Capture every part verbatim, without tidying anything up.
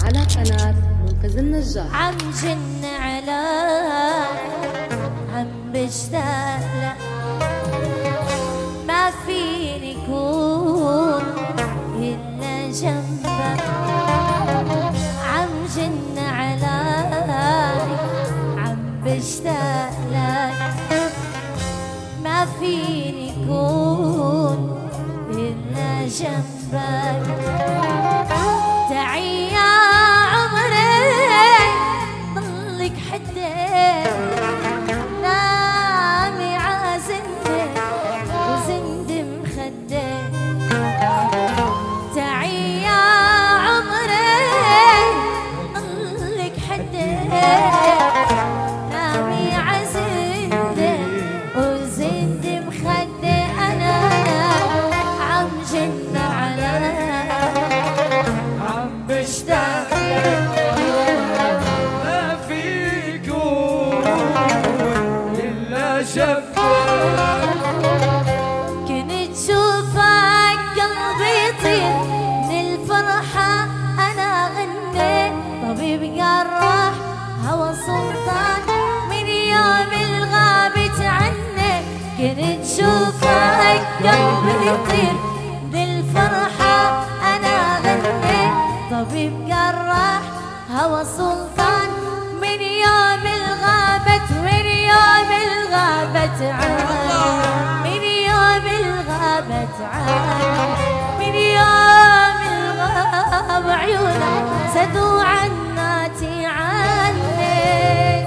على قناة منقذ النجار. عم جن على عم بشتاق ما فيني كون إلا جنبك. عم جن عليك عم بشتاق لك ما فيني كون إلا جنبك. تعي يا عمري ضلك حدك نامي عازندك وزند مخدك. تعي يا عمري ضلك حدك نامي عازندك وزند مخدك. أنا عم جن عليك عم بشتاق ما فيكم إلا شبك. كنت شوفك قلبي يطير من الفرحة. أنا غنيت طبيب جراح هوى سلطان من يوم الغابت عنك. كنت شوفك قلبي يطير من الفرحة. أنا غنيت طبيب جراح هوى سلطان من يوم الغابت من يوم الغابت عنك. من يوم الغابت عنك من يوم الغاب عيونك سدوا عناتي عنك.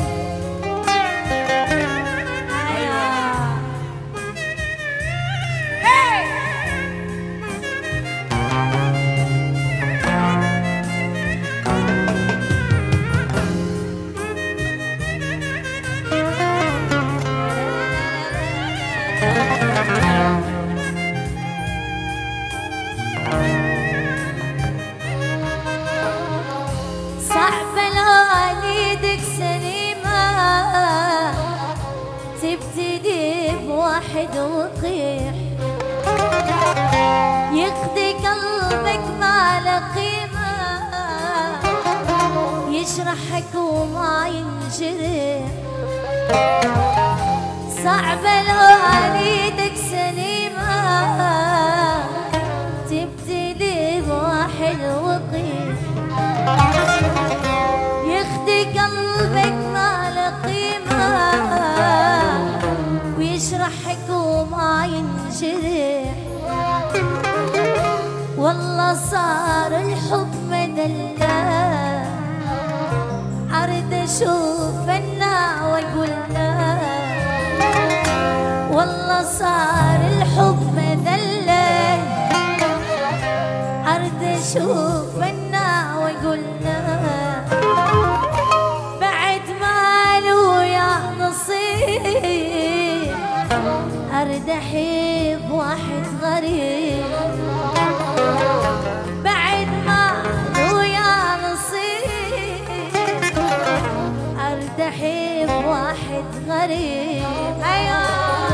صعبة لو ايدك سليمة تبتدي بواحد وتطيح. يقضي قلبك ما له قيمة يجرحك وما ينجرح. صعبة لو ايدك سليمة تبتدي بواحد وتطيح. يخدي قلبك ما له قيمة ويشرحك وما ينجرح. والله صار الحب مدلع أريد أشوف النا وأقول لا. والله صار الحب مدلع أريد أشوف النا وأقول لا. بعد ما له يا نصيب أريد أحب واحد غريب. بعد ما له يا نصيب أريد أحب واحد غريب. أيوه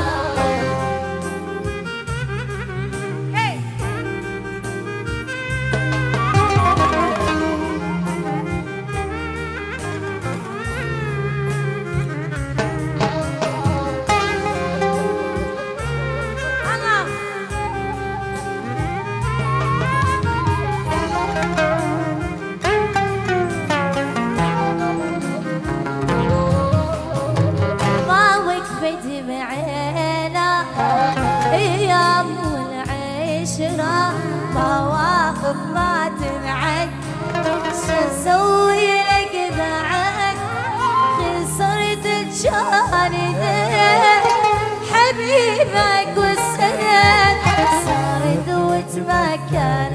مواقف ما تنعد. شو اسوي لك بعد خسرت جانبك حبيبك والسند صارت وتمكن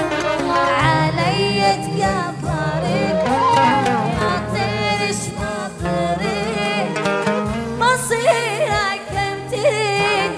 علي تكبرك. ما تدريش ما تدري مصيرك كم تريد.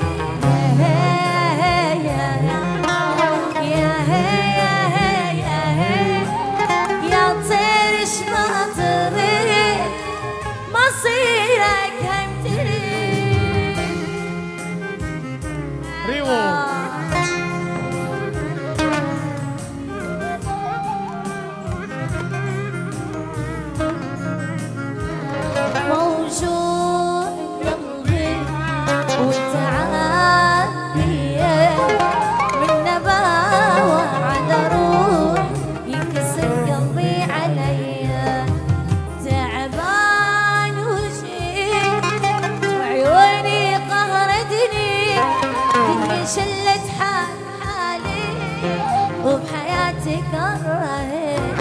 شلت حال حالي وبحياتي كرهت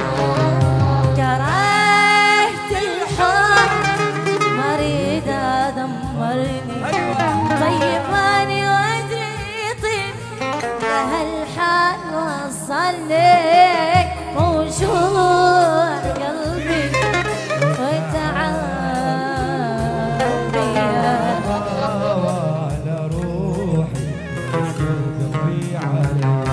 كرهت الحب ما اريد ادمرني طيباني وادري طيب لهالحال وصلني موجوع قلبي وتعالي على روحي كسر قلبي عليك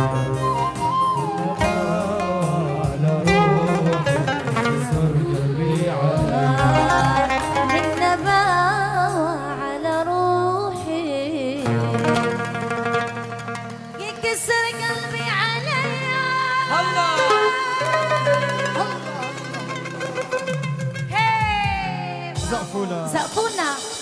على روحي كسر قلبي عليك النبا على روحي يكسر قلبي عليا الله هي زقفونا زقفونا